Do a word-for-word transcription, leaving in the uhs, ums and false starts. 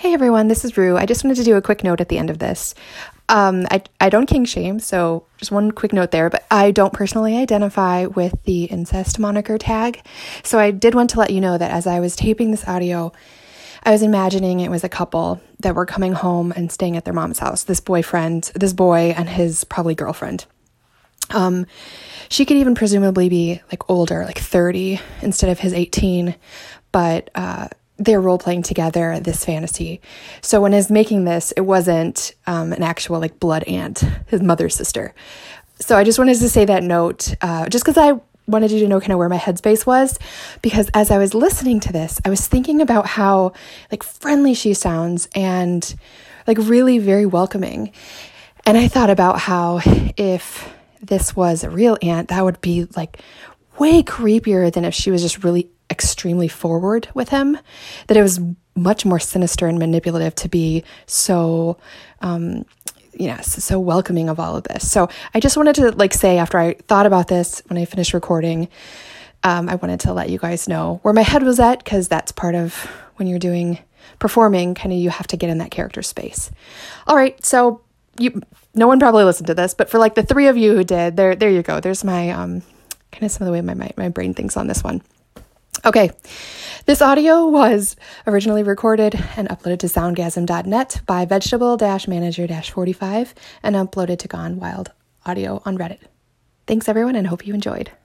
Hey everyone, this is Rue. I just wanted to do a quick note at the end of this. Um, I, I don't kink shame, so just one quick note there, but I don't personally identify with the incest moniker tag. So I did want to let you know that as I was taping this audio, I was imagining it was a couple that were coming home and staying at their mom's house. This boyfriend, this boy and his probably girlfriend. Um, she could even presumably be like older, like thirty instead of his eighteen, but, uh, they're role-playing together this fantasy. So when I was making this, it wasn't um, an actual like blood aunt, his mother's sister. So I just wanted to say that note, uh, just because I wanted you to know kind of where my headspace was, because as I was listening to this, I was thinking about how like friendly she sounds and like really very welcoming. And I thought about how if this was a real aunt, that would be like way creepier than if she was just really extremely forward with him, that it was much more sinister and manipulative to be so, um, you know, so welcoming of all of this. So I just wanted to like say, after I thought about this, when I finished recording, um, I wanted to let you guys know where my head was at, because that's part of when you're doing performing, kind of you have to get in that character space. All right. So you, no one probably listened to this, but for like the three of you who did, there, there you go. There's my, um, kind of some of the way my, my, my brain thinks on this one. Okay, this audio was originally recorded and uploaded to soundgasm dot net by vegetable manager forty-five and uploaded to Gone Wild Audio on Reddit. Thanks everyone, and hope you enjoyed.